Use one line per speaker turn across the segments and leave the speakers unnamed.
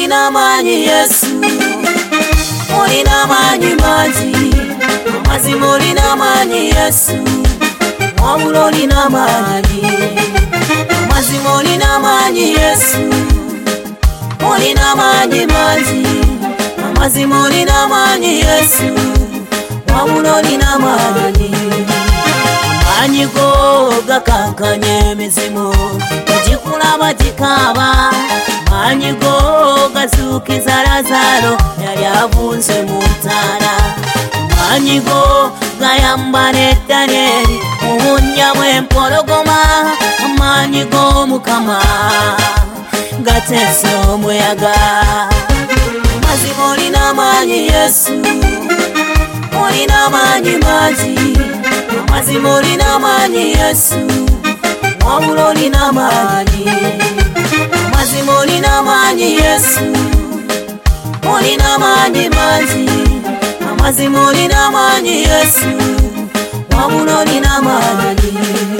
olina manyi Yesu, olina manyi mangi, amazima olina manyi Yesu, wabula olina manyi, amazima olina manyi Yesu, olina manyi mangi, amazima olina manyi Yesu, wabula olina manyi. Amanyi go gakankanya emizimu, gikulaba gikaaba, amanyi go gazuukiza Lazaro yali avunze mu ttaala, amanyi go gayamba ne Danyeri mu bunnya bw'empologoma, amanyi go Mukama gateesa omuyaga. Amazima olina manyi Yesu, olina manyi mangi, amazima olina manyi Yesu, wabula olina manyi, amazima olina manyi Yesu, olina manyi mangi, amazima olina manyi Yesu, wabula olina manyi.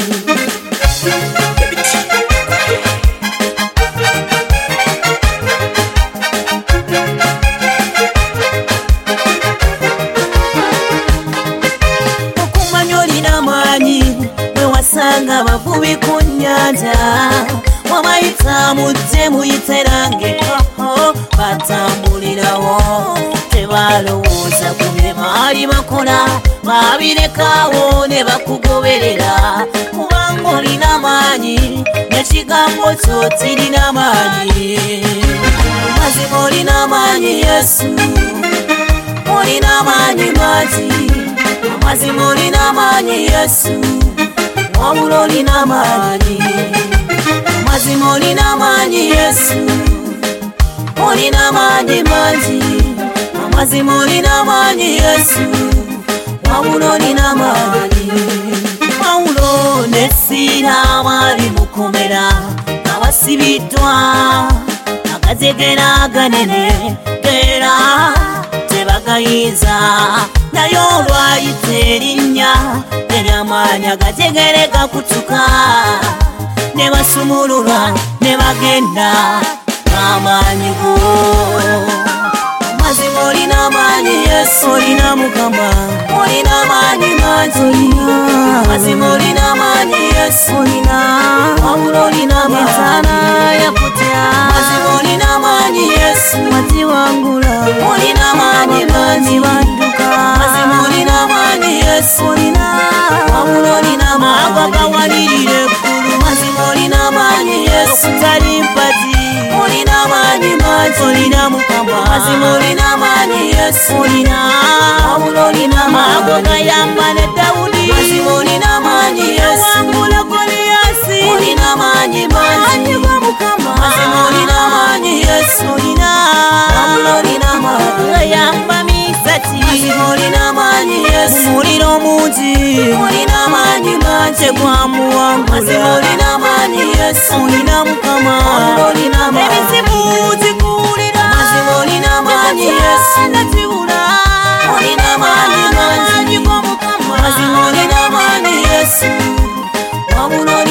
Wasanga bavubi ku nnyanja, wabayita mujje muyite nange, batambulirawo tebalowooza ku bye baali bakola, babirekawo ne bakugoberera, kubanga olina maanyi n'ekigambo kyo kirina maanyi. Amazima olina maanyi Yesu, olina maanyi mangi, amazima olina maanyi Yesu, wabula olina manyi, amazima olina manyi Yesu, olina manyi mangi, amazima olina manyi Yesu, wabula olina manyi. Pawulo ne Siira baali mu kkomera nga basibiddwa, agazegera aganene gera tebagayiza, naye olwayita erinnya ery'amaanyi agategere gakutuka, ne basumululwa ne bagenda n'amaanyi go. Amazima olina maanyi Yesu, olina Mukama, olina maanyi mangi, amazima olina maanyi Yesu, olina wabula olina maanyi, entaana yakutya, amazima olina maanyi Yesu, watiwangula, olina maanyi mangi, badduka, amazima olina maanyi Yesu, olina wabula olina maanyi, agawalirire eggulu, amazima olina maanyi Yesu, tali mpati, olina maanyi mangi, olina Mukama, amazima olina maanyi Yesu, olina wabula olina maanyi, agagayamba ne Dawudi, amazima olina maanyi Yesu, wangula Goliyasi, olina maanyi mangi, Mukama, amazima olina maanyi Yesu, olina wabula olina maanyi, agayamba Misaki, amazima olina maanyi Yesu, muliro mungi, olina maanyi mangi, tegwamuwangula, amazima olina maanyi Yesu, olina Mukama, wabula olina maanyi, ebizibu gikuwulira, amazima olina maanyi Yesu, natibula, olina maanyi mangi, Mukama, amazima olina maanyi Yesu, wabula